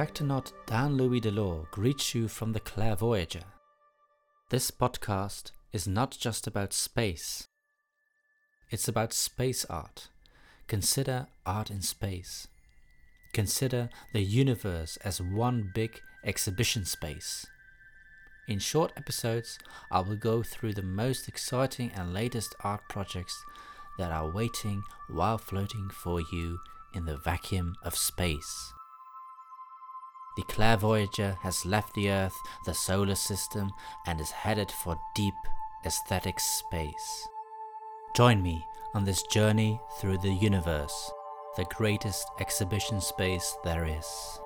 Spectronaut Dan Louis Delors greets you from the Claire Voyager. This podcast is not just about space. It's about space art. Consider art in space. Consider the universe as one big exhibition space. In short episodes, I will go through the most exciting and latest art projects that are waiting while floating for you in the vacuum of space. The Claire Voyager has left the Earth, the solar system, and is headed for deep aesthetic space. Join me on this journey through the universe, the greatest exhibition space there is.